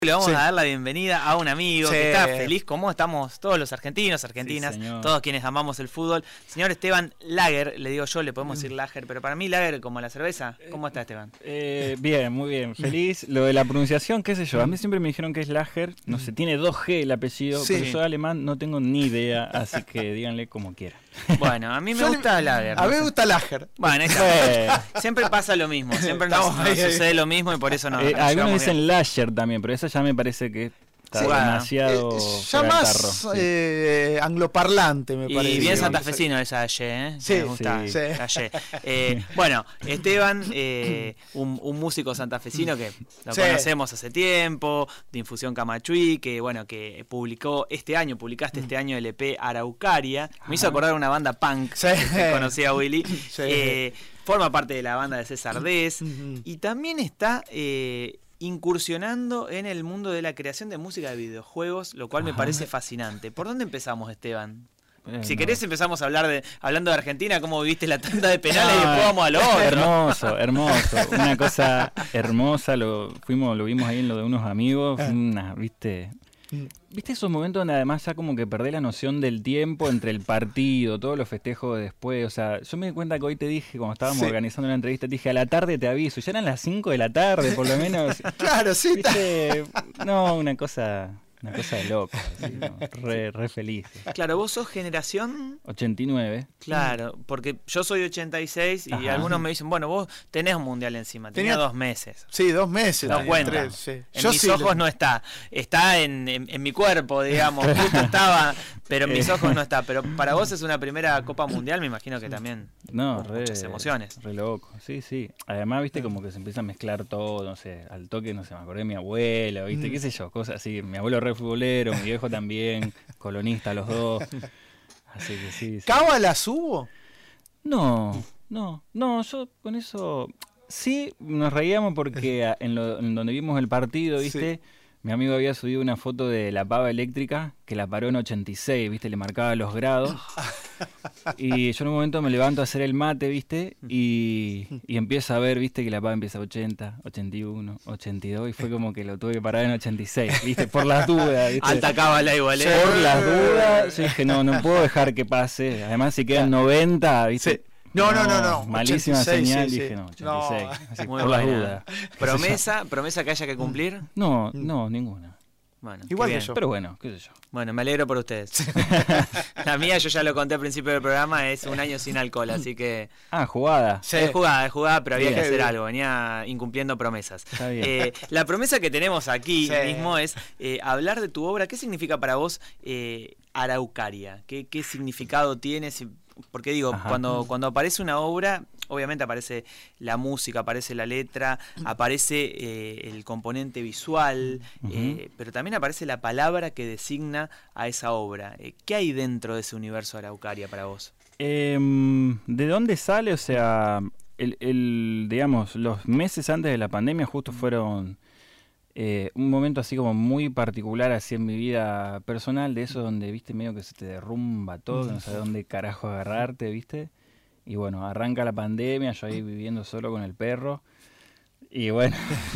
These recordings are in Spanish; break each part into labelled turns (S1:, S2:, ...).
S1: Le vamos a dar la bienvenida a un amigo que está feliz, como estamos todos los argentinos, argentinas, todos quienes amamos el fútbol. Señor Esteban Lager, le digo yo, le podemos decir Lager, pero para mí Lager como la cerveza. ¿Cómo está, Esteban?
S2: Bien, muy bien, feliz. Lo de la pronunciación, qué sé yo, a mí siempre me dijeron que es Lager, no sé, tiene 2G el apellido, pero yo de alemán no tengo ni idea, así que díganle como quieran.
S1: Bueno, a mí me gusta Lager.
S3: A mí me gusta Lager.
S1: Bueno, siempre pasa lo mismo, siempre nos sucede lo mismo y por eso no.
S2: Algunos dicen Lager también, pero esa ya me parece que está demasiado
S3: ya más angloparlante, me parece.
S1: Y bien santafesino esa Y,
S3: Sí,
S1: me gusta. Bueno, Esteban, un músico santafesino que lo conocemos hace tiempo, de Infusión Camachuí, que bueno, que publicaste este año el EP Araucaria. Me hizo acordar una banda punk que conocía a Willy. Forma parte de la banda de César Dez y también está incursionando en el mundo de la creación de música de videojuegos, lo cual me parece fascinante. ¿Por dónde empezamos, Esteban? Si querés empezamos a hablar hablando de Argentina, cómo viviste la tanda de penales y después vamos a lo otro.
S2: Hermoso, una cosa hermosa, lo vimos ahí en lo de unos amigos, ¿Viste esos momentos donde además ya como que perdés la noción del tiempo entre el partido, todos los festejos de después? O sea, yo me di cuenta que hoy te dije, cuando estábamos organizando una entrevista, te dije, a la tarde te aviso. Ya eran las 5 de la tarde, por lo menos.
S3: Claro, sí.
S2: ¿Viste? No, una cosa de loco, así, ¿no? re feliz.
S1: Claro, vos sos generación
S2: 89.
S1: Claro, porque yo soy 86 y algunos me dicen, bueno, vos tenés un mundial encima. Tenía 2 meses.
S3: Sí, 2 meses.
S1: No cuenta.
S3: 3,
S1: en mis ojos no está. Está en mi cuerpo, digamos. Justo estaba, pero en mis ojos no está. Pero para vos es una primera Copa Mundial, me imagino que también muchas emociones.
S2: Re loco, sí. Además, viste, como que se empieza a mezclar todo, no sé, al toque, no sé, me acordé de mi abuelo, viste, qué sé yo, cosas así. Mi abuelo re futbolero, mi viejo también, colonista los dos. Así que sí.
S3: ¿Cábalas hubo?
S2: No, yo con eso sí nos reíamos porque en donde vimos el partido, viste, mi amigo había subido una foto de la pava eléctrica que la paró en 86, viste, le marcaba los grados. Y yo en un momento me levanto a hacer el mate, viste, y empiezo a ver, viste, que la pava empieza a 80, 81, 82, y fue como que lo tuve que parar en 86, viste, por las dudas, viste.
S1: Alta cábala igual,
S2: Por las dudas, yo dije, no puedo dejar que pase. Además, si quedan 90, viste.
S3: No.
S2: Malísima 86, señal, dije, 86. Así, por las dudas.
S1: ¿Promesa que haya que cumplir?
S2: No, ninguna.
S1: Bueno,
S3: igual que yo.
S2: Pero bueno, qué sé yo.
S1: Bueno, me alegro por ustedes. La mía, yo ya lo conté al principio del programa, es 1 año sin alcohol, así que...
S2: jugada.
S1: Sí. Es jugada, pero había que hacer algo, venía incumpliendo promesas. La promesa que tenemos aquí mismo es hablar de tu obra. ¿Qué significa para vos Araucaria? ¿Qué significado tiene? Porque digo, cuando aparece una obra, obviamente aparece la música, aparece la letra, aparece el componente visual, pero también aparece la palabra que designa a esa obra. ¿Qué hay dentro de ese universo Araucaria para vos?
S2: ¿De dónde sale? O sea, digamos, los meses antes de la pandemia justo fueron un momento así como muy particular así en mi vida personal, de eso donde, viste, medio que se te derrumba todo, que no sabes dónde carajo agarrarte, viste. Y bueno, arranca la pandemia, yo ahí viviendo solo con el perro. Y bueno,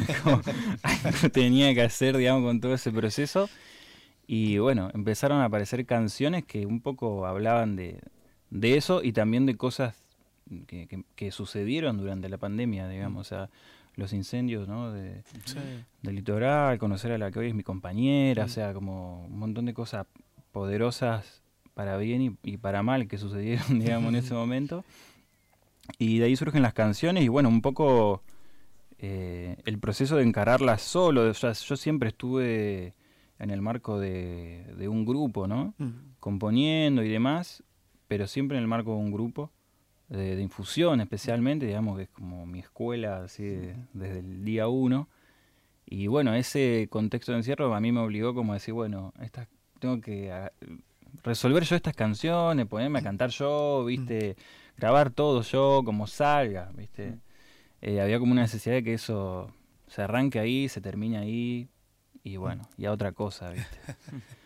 S2: tenía que hacer, digamos, con todo ese proceso. Y bueno, empezaron a aparecer canciones que un poco hablaban de eso y también de cosas que sucedieron durante la pandemia, digamos. O sea, los incendios, ¿no? Del litoral, conocer a la que hoy es mi compañera, o sea, como un montón de cosas poderosas para bien y para mal que sucedieron, digamos, en ese momento. Y de ahí surgen las canciones y bueno, un poco el proceso de encararlas solo. O sea, yo siempre estuve en el marco de un grupo, ¿no? Componiendo y demás, pero siempre en el marco de un grupo. De Infusión especialmente, digamos que es como mi escuela así desde el día 1. Y bueno, ese contexto de encierro a mí me obligó como a decir, bueno, tengo que resolver yo estas canciones, ponerme a cantar yo, viste, grabar todo yo, como salga, viste. Había como una necesidad de que eso se arranque ahí, se termine ahí, y bueno, y a otra cosa, viste.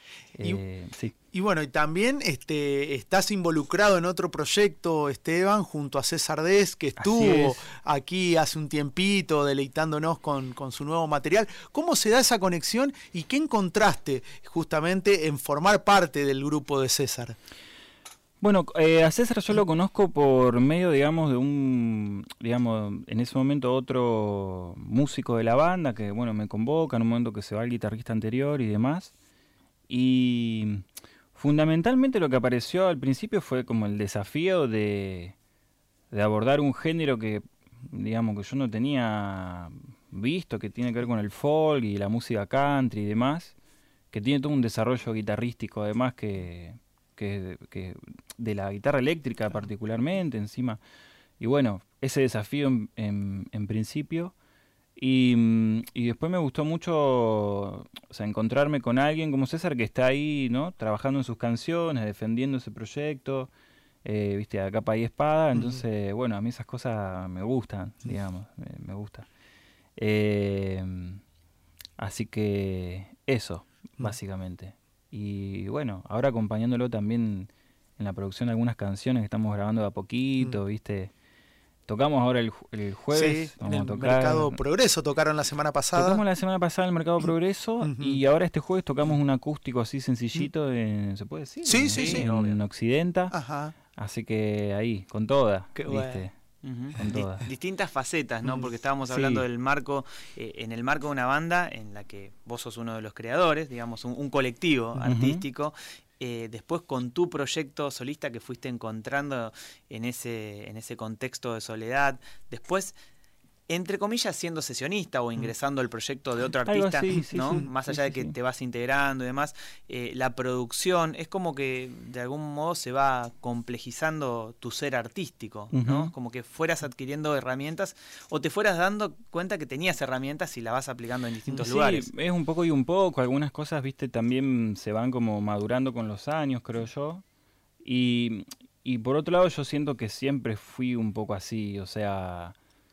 S2: Sí.
S3: Y bueno, y también estás involucrado en otro proyecto, Esteban, junto a César Dez, que estuvo aquí hace un tiempito deleitándonos con su nuevo material. ¿Cómo se da esa conexión y qué encontraste justamente en formar parte del grupo de César?
S2: Bueno, a César yo lo conozco por medio, digamos, de en ese momento otro músico de la banda que, bueno, me convoca en un momento que se va el guitarrista anterior y demás. Y fundamentalmente lo que apareció al principio fue como el desafío de abordar un género que, digamos, que yo no tenía visto, que tiene que ver con el folk y la música country y demás, que tiene todo un desarrollo guitarrístico además que de la guitarra eléctrica particularmente encima. Y bueno, ese desafío en principio. Y después me gustó mucho, o sea, encontrarme con alguien como César que está ahí, ¿no? Trabajando en sus canciones, defendiendo ese proyecto, viste, a capa y espada. Entonces, bueno, a mí esas cosas me gustan, digamos, me gusta. Así que eso, básicamente. Y bueno, ahora acompañándolo también en la producción de algunas canciones que estamos grabando de a poquito, viste. Tocamos ahora el jueves.
S3: Sí, en el Mercado Progreso tocaron la semana pasada.
S2: Tocamos la semana pasada en el Mercado Progreso y ahora este jueves tocamos un acústico así sencillito, ¿se puede decir?
S3: Sí, sí, sí.
S2: En Occidenta.
S3: Ajá.
S2: Así que ahí, con toda,
S3: Qué
S2: ¿viste? Con todas.
S1: Distintas facetas, ¿no? Porque estábamos hablando del marco, en el marco de una banda en la que vos sos uno de los creadores, digamos, un colectivo artístico. Después con tu proyecto solista que fuiste encontrando en ese contexto de soledad. Después, entre comillas, siendo sesionista o ingresando al proyecto de otro artista, ¿no? Más allá de que te vas integrando y demás, la producción es como que de algún modo se va complejizando tu ser artístico, ¿no? Como que fueras adquiriendo herramientas o te fueras dando cuenta que tenías herramientas y las vas aplicando en distintos lugares.
S2: Es un poco y un poco. Algunas cosas, viste, también se van como madurando con los años, creo yo. Y por otro lado, yo siento que siempre fui un poco así, o sea...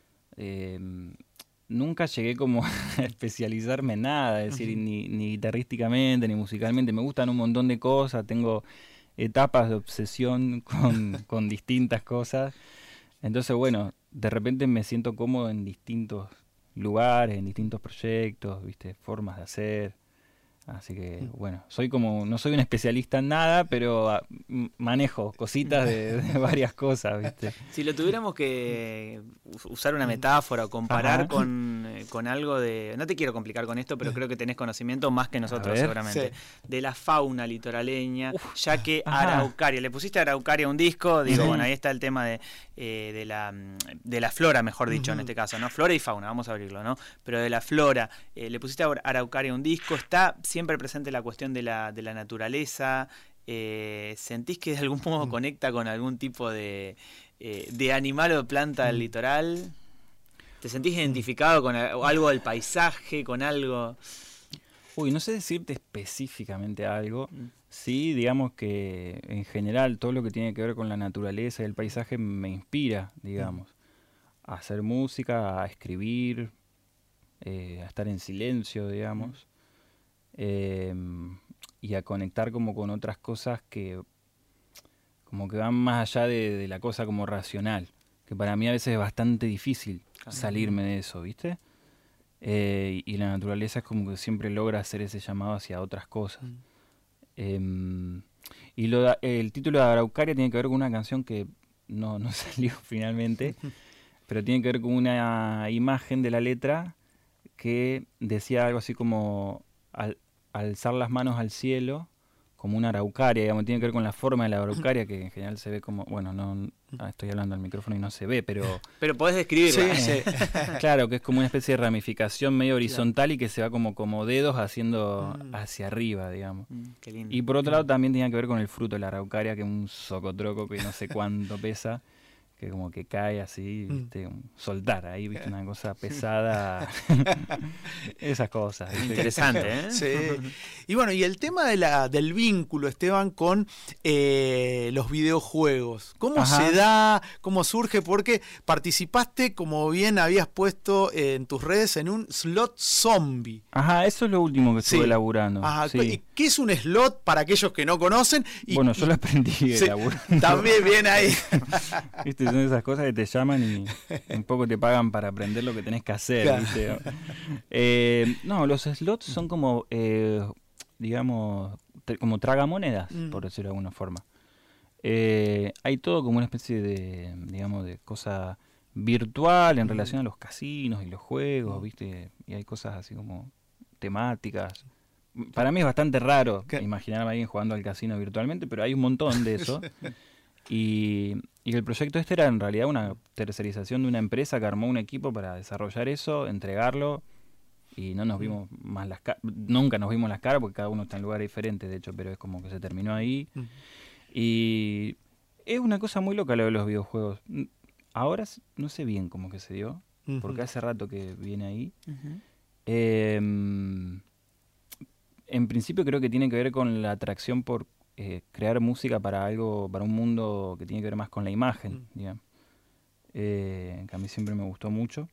S2: nunca llegué como a especializarme en nada, es decir, ni guitarrísticamente, ni musicalmente. Me gustan un montón de cosas, tengo etapas de obsesión con distintas cosas. Entonces, bueno, de repente me siento cómodo en distintos lugares, en distintos proyectos, ¿viste? Formas de hacer. Así que, bueno, no soy un especialista en nada, pero manejo cositas de varias cosas, ¿viste?
S1: Si lo tuviéramos que usar una metáfora o comparar con algo de... No te quiero complicar con esto, pero creo que tenés conocimiento más que nosotros seguramente. Sí. De la fauna litoraleña, ya que Araucaria, le pusiste a Araucaria un disco, digo, bueno, ahí está el tema de la flora, mejor dicho, en este caso, ¿no? Flora y fauna, vamos a abrirlo, ¿no? Pero de la flora, le pusiste a Araucaria un disco, está siempre presente la cuestión de la naturaleza. ¿Sentís que de algún modo conecta con algún tipo de animal o planta del litoral? ¿Te sentís identificado con algo del paisaje, con algo?
S2: Uy, no sé decirte específicamente algo. Sí, digamos que en general todo lo que tiene que ver con la naturaleza y el paisaje me inspira, digamos, a hacer música, a escribir, a estar en silencio, digamos. Y a conectar como con otras cosas que como que van más allá de la cosa como racional, que para mí a veces es bastante difícil salirme de eso, ¿viste? Y la naturaleza es como que siempre logra hacer ese llamado hacia otras cosas. Y el título de Araucaria tiene que ver con una canción que no salió finalmente, pero tiene que ver con una imagen de la letra que decía algo así como alzar las manos al cielo como una araucaria, digamos, tiene que ver con la forma de la araucaria, que en general se ve como, bueno, estoy hablando al micrófono y no se ve, pero...
S1: Pero podés describirla.
S2: Sí. Claro, que es como una especie de ramificación medio horizontal y que se va como dedos haciendo hacia arriba, digamos.
S1: Qué lindo.
S2: Y por otro lado también tenía que ver con el fruto de la araucaria, que es un socotroco que no sé cuánto pesa, que como que cae así, ¿viste? Soltar ahí, ¿viste? Una cosa pesada. Esas cosas, ¿viste?
S1: Interesante, ¿eh?
S3: Sí. Y bueno, y el tema del vínculo, Esteban, con los videojuegos. ¿Cómo se da? ¿Cómo surge? Porque participaste, como bien habías puesto en tus redes, en un slot zombie.
S2: Ajá, eso es lo último que estuve elaborando.
S3: Ajá.
S2: Sí.
S3: ¿Qué es un slot para aquellos que no conocen?
S2: Bueno, yo lo aprendí elaborando.
S3: También bien ahí.
S2: ¿Viste? Son esas cosas que te llaman y un poco te pagan para aprender lo que tenés que hacer. Claro. ¿Viste? No, los slots son como, digamos, como tragamonedas, por decirlo de alguna forma. Hay todo como una especie de, digamos, de cosa virtual en relación a los casinos y los juegos, ¿viste? Y hay cosas así como temáticas. Para mí es bastante raro imaginarme a alguien jugando al casino virtualmente, pero hay un montón de eso. Y el proyecto este era en realidad una tercerización de una empresa que armó un equipo para desarrollar eso, entregarlo, y no nos vimos más nunca nos vimos las caras porque cada uno está en lugares diferentes, de hecho, pero es como que se terminó ahí. Y es una cosa muy loca lo de los videojuegos. Ahora no sé bien cómo que se dio, porque hace rato que viene ahí. En principio creo que tiene que ver con la atracción por crear música para un mundo que tiene que ver más con la imagen, digamos. Que a mí siempre me gustó mucho.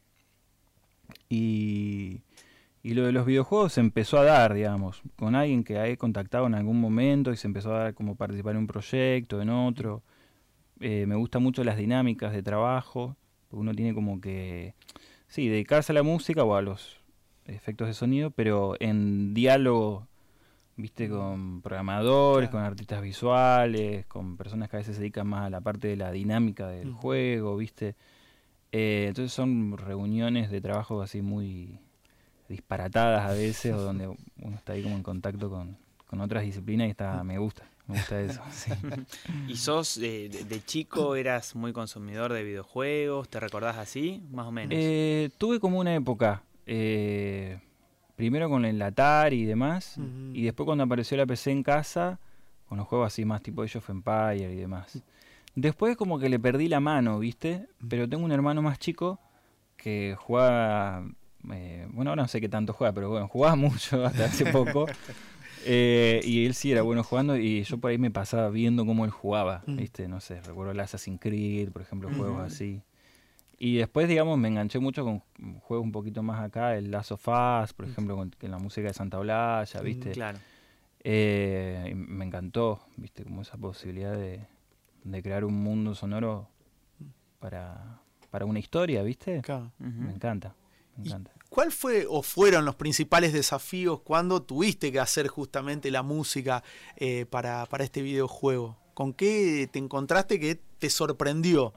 S2: Y lo de los videojuegos se empezó a dar, digamos, con alguien que he contactado en algún momento y se empezó a dar como participar en un proyecto, en otro. Me gustan mucho las dinámicas de trabajo, porque uno tiene como que, sí, dedicarse a la música o a los efectos de sonido, pero en diálogo, viste, con programadores, con artistas visuales, con personas que a veces se dedican más a la parte de la dinámica del juego, viste. Entonces son reuniones de trabajo así muy disparatadas a veces, o donde uno está ahí como en contacto con otras disciplinas y me gusta eso. Sí.
S1: ¿Y sos de chico eras muy consumidor de videojuegos? ¿Te recordás así, más o menos?
S2: Tuve como una época, primero con el Atari y demás, y después cuando apareció la PC en casa, con los juegos así más tipo Age of Empires y demás. Después como que le perdí la mano, ¿viste? Pero tengo un hermano más chico que juega, bueno, ahora no sé qué tanto juega, pero bueno, jugaba mucho hasta hace poco. Y él sí era bueno jugando y yo por ahí me pasaba viendo cómo él jugaba, ¿viste? No sé, recuerdo el Assassin's Creed, por ejemplo, juegos así. Y después, digamos, me enganché mucho con juegos un poquito más acá, el Last of Us, por ejemplo, con la música de Santa Olalla, ¿viste?
S1: Claro.
S2: Y me encantó, ¿viste? Como esa posibilidad de crear un mundo sonoro para una historia, ¿viste?
S3: Claro.
S2: Me encanta.
S3: ¿Cuál fue o fueron los principales desafíos cuando tuviste que hacer justamente la música para este videojuego? ¿Con qué te encontraste que te sorprendió?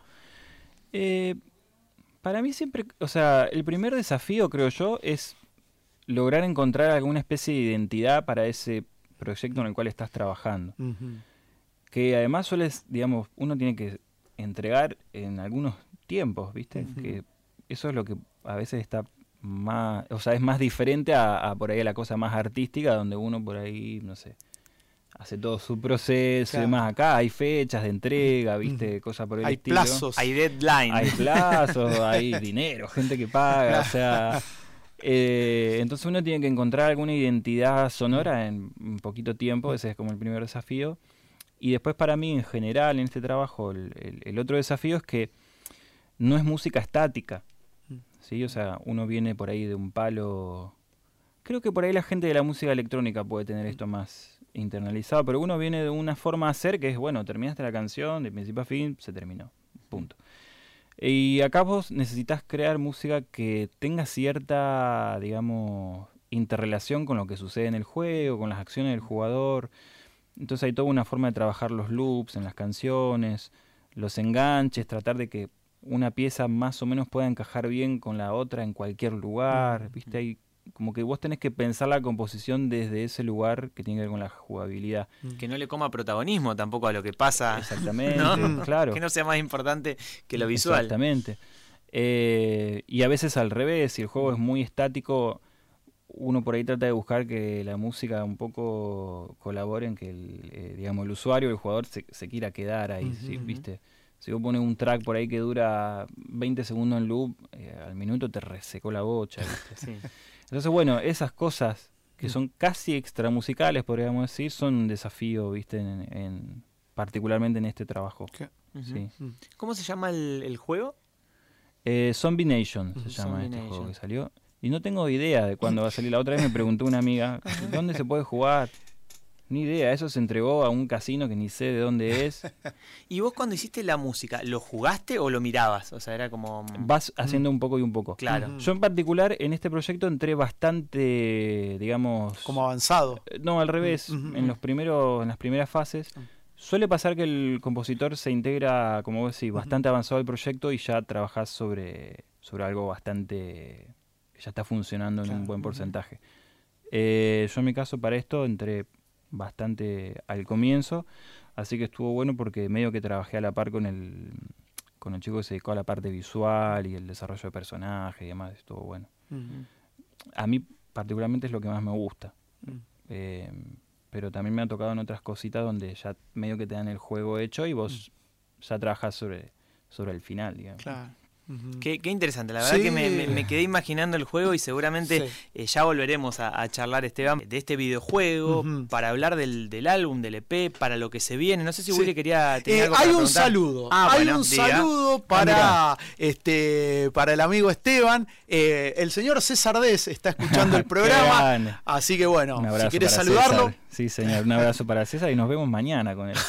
S2: Para mí siempre, o sea, el primer desafío, creo yo, es lograr encontrar alguna especie de identidad para ese proyecto en el cual estás trabajando. Que además digamos, uno tiene que entregar en algunos tiempos, ¿viste? Que eso es lo que a veces está más, o sea, es más diferente a por ahí a la cosa más artística, donde uno por ahí, no sé, hace todo su proceso y demás. Acá hay fechas de entrega, ¿viste? Cosas por el estilo.
S3: Hay plazos.
S1: Hay deadline.
S2: Hay plazos, hay dinero, gente que paga, o sea... entonces uno tiene que encontrar alguna identidad sonora en un poquito tiempo, ese es como el primer desafío. Y después para mí en general en este trabajo el otro desafío es que no es música estática, ¿sí? O sea, uno viene por ahí de un palo... Creo que por ahí la gente de la música electrónica puede tener esto más internalizado, pero uno viene de una forma de hacer que es, bueno, terminaste la canción, de principio a fin, se terminó, punto. Y acá vos necesitas crear música que tenga cierta, digamos, interrelación con lo que sucede en el juego, con las acciones del jugador. Entonces hay toda una forma de trabajar los loops en las canciones, los enganches, tratar de que una pieza más o menos pueda encajar bien con la otra en cualquier lugar, ¿viste? Hay como que vos tenés que pensar la composición desde ese lugar que tiene que ver con la jugabilidad.
S1: Que no le coma protagonismo tampoco a lo que pasa.
S2: Exactamente,
S1: ¿no?
S2: Claro.
S1: Que no sea más importante que lo visual.
S2: Exactamente. Y a veces al revés, si el juego es muy estático, uno por ahí trata de buscar que la música un poco colabore en que digamos, el usuario, el jugador se quiera quedar ahí, ¿sí? ¿Viste? Si vos pones un track por ahí que dura 20 segundos en loop, al minuto te resecó la bocha, ¿viste? Sí. Entonces, bueno, esas cosas que son casi extramusicales, podríamos decir, son un desafío, ¿viste? Particularmente en este trabajo. Sí.
S1: ¿Cómo se llama el juego?
S2: Zombie Nation se llama este juego que salió. Y no tengo idea de cuándo va a salir. La otra vez me preguntó una amiga, ¿dónde se puede jugar? Ni idea, eso se entregó a un casino que ni sé de dónde es.
S1: ¿Y vos cuando hiciste la música, lo jugaste o lo mirabas? O sea, era como...
S2: Vas haciendo un poco y un poco.
S1: Claro.
S2: Yo en particular, en este proyecto entré bastante, digamos...
S3: Como avanzado.
S2: No, al revés. En las primeras fases, suele pasar que el compositor se integra, como vos decís, bastante avanzado al proyecto y ya trabajás sobre algo bastante... que ya está funcionando en un buen porcentaje. Yo en mi caso, para esto, entré bastante al comienzo, así que estuvo bueno porque medio que trabajé a la par con el chico que se dedicó a la parte visual y el desarrollo de personajes y demás, estuvo bueno. A mí particularmente es lo que más me gusta, pero también me ha tocado en otras cositas donde ya medio que te dan el juego hecho y vos ya trabajás sobre el final, digamos.
S3: Claro.
S1: Qué interesante, la verdad que me quedé imaginando el juego y seguramente ya volveremos a charlar, Esteban, de este videojuego, para hablar del álbum, del EP, para lo que se viene. No sé si Willy quería tener algo para preguntar.
S3: Saludo para el amigo Esteban. El señor César Dez está escuchando el programa, así que bueno, si quieres saludarlo.
S2: César. Sí, señor, un abrazo para César y nos vemos mañana con él.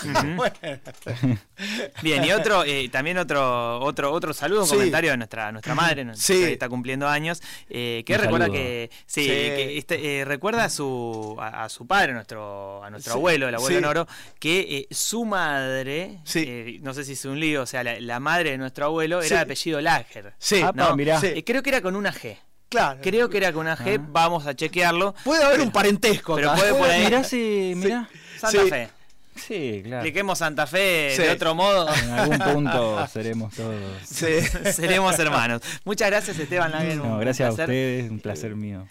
S1: Bien, y también otro saludo, un comentario de nuestra madre, que está cumpliendo años, que recuerda que recuerda a su padre, a nuestro abuelo, el abuelo Noro, que su madre, no sé si es un lío, o sea, la madre de nuestro abuelo era de apellido Lager.
S2: Mirá.
S1: Creo que era con una G.
S3: Claro.
S1: Creo que era con una G, vamos a chequearlo.
S3: Puede haber un parentesco
S1: pero
S3: acá.
S1: Puede por ahí.
S2: Mirá.
S1: Santa Fe.
S2: Sí, claro.
S1: Expliquemos Santa Fe de otro modo.
S2: En algún punto seremos todos.
S1: Seremos hermanos. Muchas gracias, Esteban Lager.
S2: Gracias a ustedes, un placer mío.